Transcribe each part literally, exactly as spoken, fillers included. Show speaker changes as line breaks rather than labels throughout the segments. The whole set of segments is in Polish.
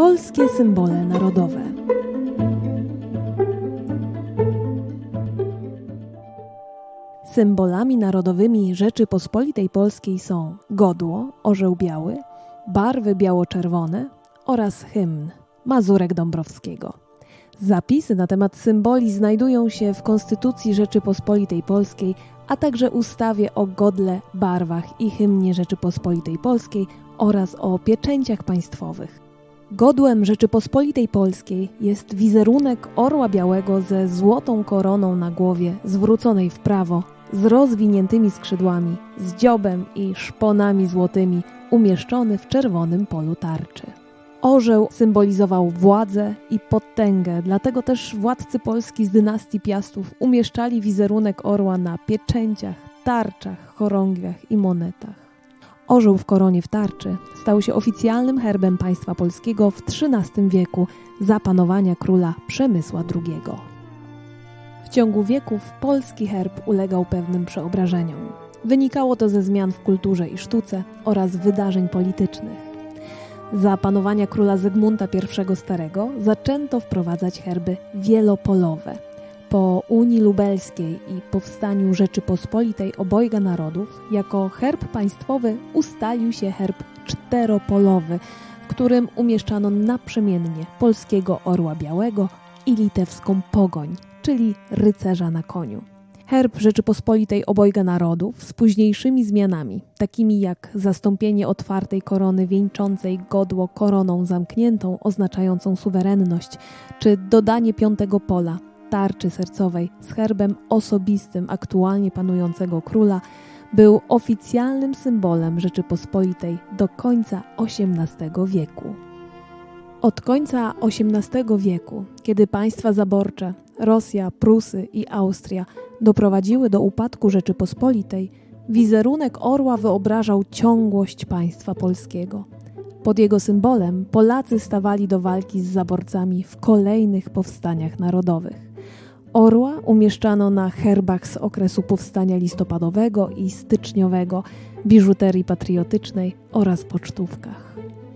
Polskie symbole narodowe. Symbolami narodowymi Rzeczypospolitej Polskiej są godło, orzeł biały, barwy biało-czerwone oraz hymn Mazurek Dąbrowskiego. Zapisy na temat symboli znajdują się w Konstytucji Rzeczypospolitej Polskiej, a także ustawie o godle, barwach i hymnie Rzeczypospolitej Polskiej oraz o pieczęciach państwowych. Godłem Rzeczypospolitej Polskiej jest wizerunek orła białego ze złotą koroną na głowie zwróconej w prawo, z rozwiniętymi skrzydłami, z dziobem i szponami złotymi, umieszczony w czerwonym polu tarczy. Orzeł symbolizował władzę i potęgę, dlatego też władcy Polski z dynastii Piastów umieszczali wizerunek orła na pieczęciach, tarczach, chorągwiach i monetach. Orzeł w koronie w tarczy stał się oficjalnym herbem państwa polskiego w trzynastym wieku za panowania króla Przemysła drugiego. W ciągu wieków polski herb ulegał pewnym przeobrażeniom. Wynikało to ze zmian w kulturze i sztuce oraz wydarzeń politycznych. Za panowania króla Zygmunta I Starego zaczęto wprowadzać herby wielopolowe. Po Unii Lubelskiej i powstaniu Rzeczypospolitej Obojga Narodów jako herb państwowy ustalił się herb czteropolowy, w którym umieszczano naprzemiennie polskiego orła białego i litewską pogoń, czyli rycerza na koniu. Herb Rzeczypospolitej Obojga Narodów z późniejszymi zmianami, takimi jak zastąpienie otwartej korony wieńczącej godło koroną zamkniętą oznaczającą suwerenność, czy dodanie piątego pola, tarczy sercowej z herbem osobistym aktualnie panującego króla, był oficjalnym symbolem Rzeczypospolitej do końca osiemnastego wieku. Od końca osiemnastego wieku, kiedy państwa zaborcze, Rosja, Prusy i Austria doprowadziły do upadku Rzeczypospolitej, wizerunek orła wyobrażał ciągłość państwa polskiego. Pod jego symbolem Polacy stawali do walki z zaborcami w kolejnych powstaniach narodowych. Orła umieszczano na herbach z okresu powstania listopadowego i styczniowego, biżuterii patriotycznej oraz pocztówkach.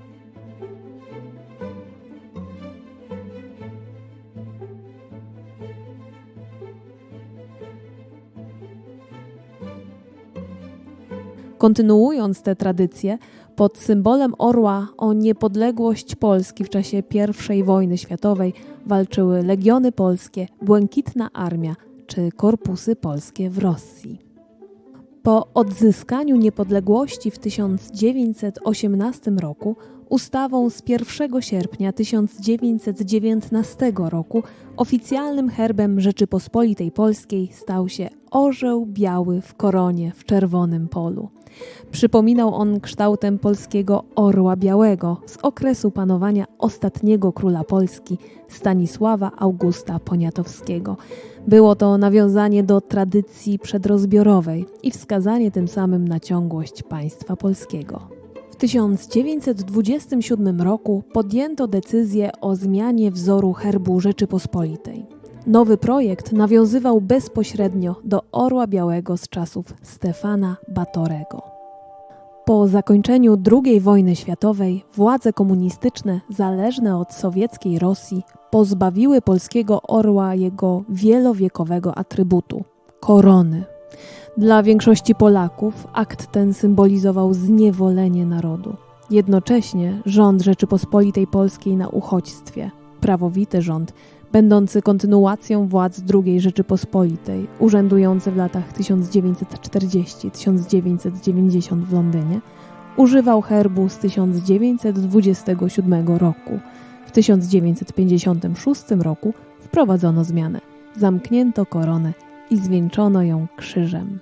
Kontynuując tę tradycję, pod symbolem orła o niepodległość Polski w czasie pierwszej wojny światowej walczyły legiony polskie, Błękitna Armia czy korpusy polskie w Rosji. Po odzyskaniu niepodległości w tysiąc dziewięćset osiemnastym roku ustawą z pierwszego sierpnia tysiąc dziewięćset dziewiętnastego roku oficjalnym herbem Rzeczypospolitej Polskiej stał się orzeł biały w koronie w czerwonym polu. Przypominał on kształtem polskiego orła białego z okresu panowania ostatniego króla Polski, Stanisława Augusta Poniatowskiego. Było to nawiązanie do tradycji przedrozbiorowej i wskazanie tym samym na ciągłość państwa polskiego. W tysiąc dziewięćset dwudziestym siódmym roku podjęto decyzję o zmianie wzoru herbu Rzeczypospolitej. Nowy projekt nawiązywał bezpośrednio do orła białego z czasów Stefana Batorego. Po zakończeniu drugiej wojny światowej władze komunistyczne zależne od sowieckiej Rosji pozbawiły polskiego orła jego wielowiekowego atrybutu – korony. Dla większości Polaków akt ten symbolizował zniewolenie narodu. Jednocześnie rząd Rzeczypospolitej Polskiej na uchodźstwie, prawowity rząd, będący kontynuacją władz drugiej Rzeczypospolitej, urzędujący w latach tysiąc dziewięćset czterdziestym do tysiąc dziewięćset dziewięćdziesiątego w Londynie, używał herbu z tysiąc dziewięćset dwudziestego siódmego roku. W tysiąc dziewięćset pięćdziesiątym szóstym roku wprowadzono zmianę. Zamknięto koronę i zwieńczono ją krzyżem.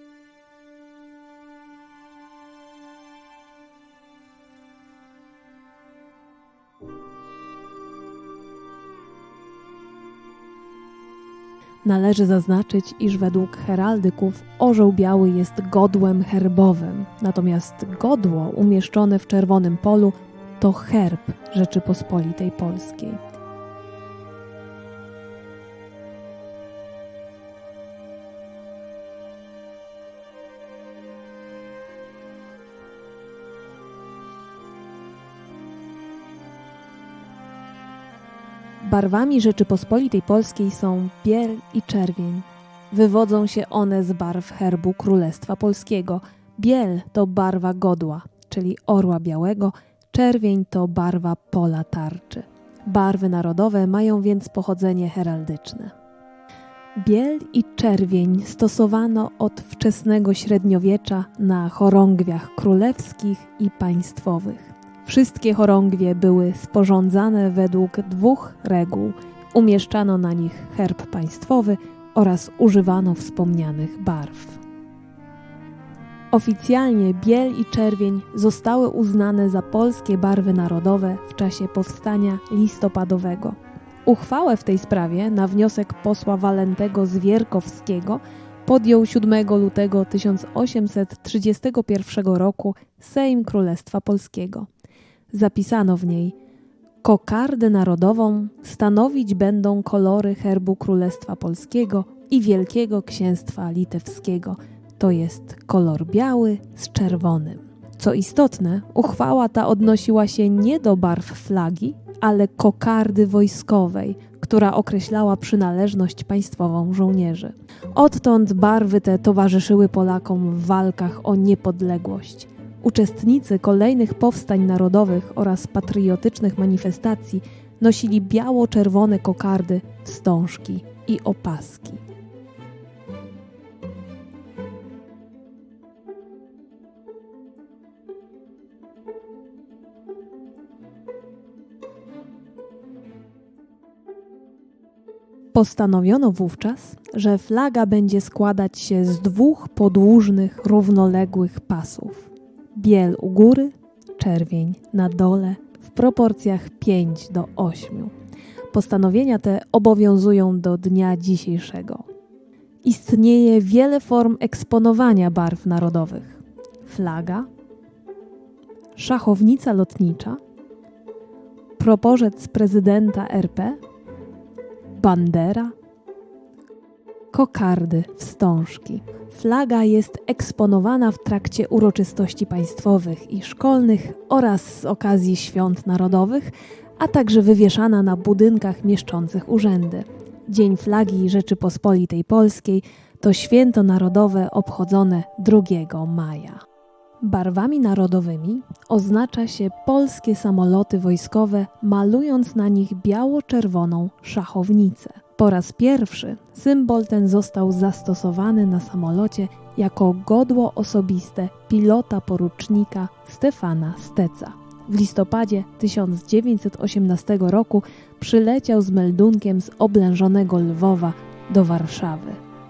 Należy zaznaczyć, iż według heraldyków orzeł biały jest godłem herbowym, natomiast godło umieszczone w czerwonym polu to herb Rzeczypospolitej Polskiej. Barwami Rzeczypospolitej Polskiej są biel i czerwień. Wywodzą się one z barw herbu Królestwa Polskiego. Biel to barwa godła, czyli orła białego, czerwień to barwa pola tarczy. Barwy narodowe mają więc pochodzenie heraldyczne. Biel i czerwień stosowano od wczesnego średniowiecza na chorągwiach królewskich i państwowych. Wszystkie chorągwie były sporządzane według dwóch reguł. Umieszczano na nich herb państwowy oraz używano wspomnianych barw. Oficjalnie biel i czerwień zostały uznane za polskie barwy narodowe w czasie powstania listopadowego. Uchwałę w tej sprawie na wniosek posła Walentego Zwierkowskiego podjął siódmego lutego tysiąc osiemset trzydziestego pierwszego roku Sejm Królestwa Polskiego. Zapisano w niej: kokardę narodową stanowić będą kolory herbu Królestwa Polskiego i Wielkiego Księstwa Litewskiego, to jest kolor biały z czerwonym. Co istotne, uchwała ta odnosiła się nie do barw flagi, ale kokardy wojskowej, która określała przynależność państwową żołnierzy. Odtąd barwy te towarzyszyły Polakom w walkach o niepodległość. Uczestnicy kolejnych powstań narodowych oraz patriotycznych manifestacji nosili biało-czerwone kokardy, wstążki i opaski. Postanowiono wówczas, że flaga będzie składać się z dwóch podłużnych, równoległych pasów. Biel u góry, czerwień na dole w proporcjach pięć do ośmiu. Postanowienia te obowiązują do dnia dzisiejszego. Istnieje wiele form eksponowania barw narodowych. Flaga, szachownica lotnicza, proporzec prezydenta R P, bandera, kokardy, wstążki. Flaga jest eksponowana w trakcie uroczystości państwowych i szkolnych oraz z okazji świąt narodowych, a także wywieszana na budynkach mieszczących urzędy. Dzień Flagi Rzeczypospolitej Polskiej to święto narodowe obchodzone drugiego maja. Barwami narodowymi oznacza się polskie samoloty wojskowe, malując na nich biało-czerwoną szachownicę. Po raz pierwszy symbol ten został zastosowany na samolocie jako godło osobiste pilota porucznika Stefana Steca. W listopadzie tysiąc dziewięćset osiemnastego roku przyleciał z meldunkiem z oblężonego Lwowa do Warszawy.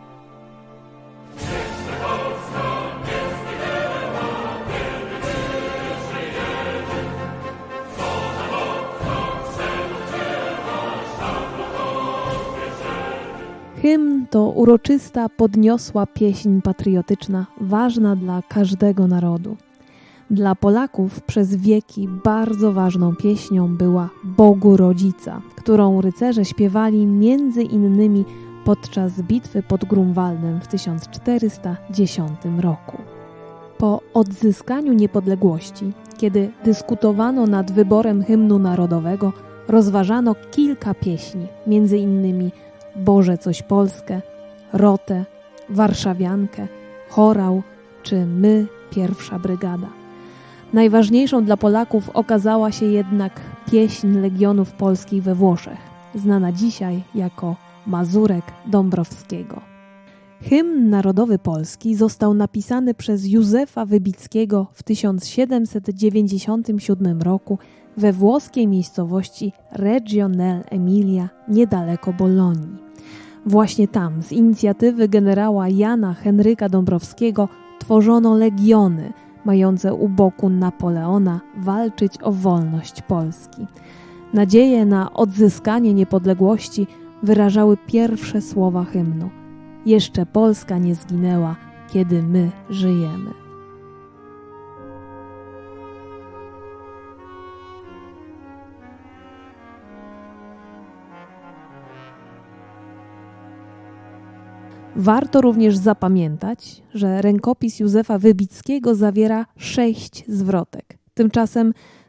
Hymn to uroczysta, podniosła pieśń patriotyczna, ważna dla każdego narodu. Dla Polaków przez wieki bardzo ważną pieśnią była Bogu Rodzica, którą rycerze śpiewali między innymi podczas bitwy pod Grunwaldem w tysiąc czterysta dziesiątym roku. Po odzyskaniu niepodległości, kiedy dyskutowano nad wyborem hymnu narodowego, rozważano kilka pieśni, między innymi Boże coś Polskę, Rotę, Warszawiankę, Chorał czy My, pierwsza brygada. Najważniejszą dla Polaków okazała się jednak pieśń Legionów Polskich we Włoszech, znana dzisiaj jako Mazurek Dąbrowskiego. Hymn narodowy Polski został napisany przez Józefa Wybickiego w tysiąc siedemset dziewięćdziesiątym siódmym roku we włoskiej miejscowości Reggio nell'Emilia, niedaleko Bolonii. Właśnie tam z inicjatywy generała Jana Henryka Dąbrowskiego tworzono legiony mające u boku Napoleona walczyć o wolność Polski. Nadzieję na odzyskanie niepodległości wyrażały pierwsze słowa hymnu: jeszcze Polska nie zginęła, kiedy my żyjemy. Warto również zapamiętać, że rękopis Józefa Wybickiego zawiera sześć zwrotek. Tymczasem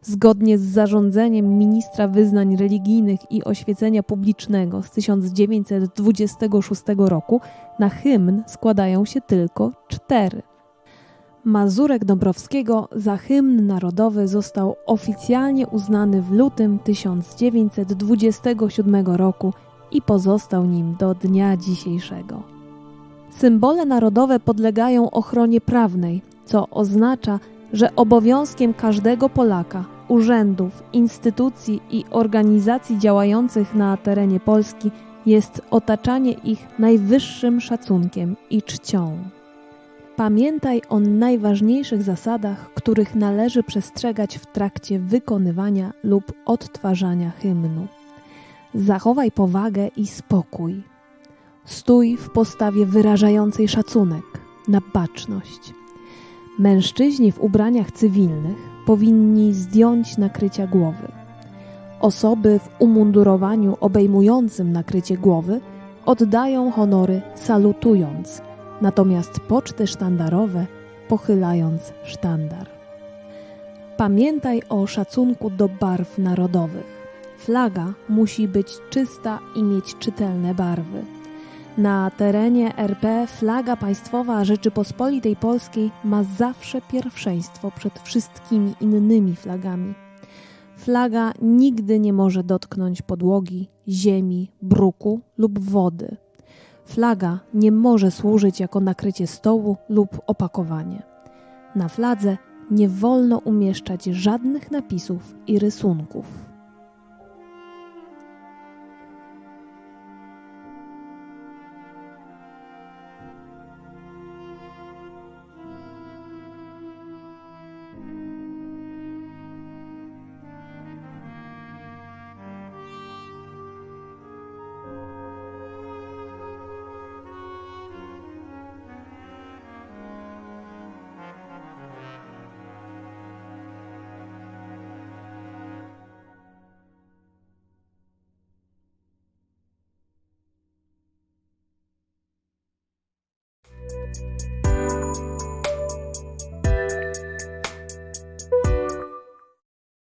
Zgodnie z zarządzeniem ministra wyznań religijnych i oświecenia publicznego z tysiąc dziewięćset dwudziestego szóstego roku na hymn składają się tylko cztery. Mazurek Dąbrowskiego za hymn narodowy został oficjalnie uznany w lutym tysiąc dziewięćset dwudziestego siódmego roku i pozostał nim do dnia dzisiejszego. Symbole narodowe podlegają ochronie prawnej, co oznacza, że obowiązkiem każdego Polaka, urzędów, instytucji i organizacji działających na terenie Polski jest otaczanie ich najwyższym szacunkiem i czcią. Pamiętaj o najważniejszych zasadach, których należy przestrzegać w trakcie wykonywania lub odtwarzania hymnu. Zachowaj powagę i spokój. Stój w postawie wyrażającej szacunek, na baczność. Mężczyźni w ubraniach cywilnych powinni zdjąć nakrycia głowy. Osoby w umundurowaniu obejmującym nakrycie głowy oddają honory salutując, natomiast poczty sztandarowe pochylając sztandar. Pamiętaj o szacunku do barw narodowych. Flaga musi być czysta i mieć czytelne barwy. Na terenie R P flaga państwowa Rzeczypospolitej Polskiej ma zawsze pierwszeństwo przed wszystkimi innymi flagami. Flaga nigdy nie może dotknąć podłogi, ziemi, bruku lub wody. Flaga nie może służyć jako nakrycie stołu lub opakowanie. Na fladze nie wolno umieszczać żadnych napisów i rysunków.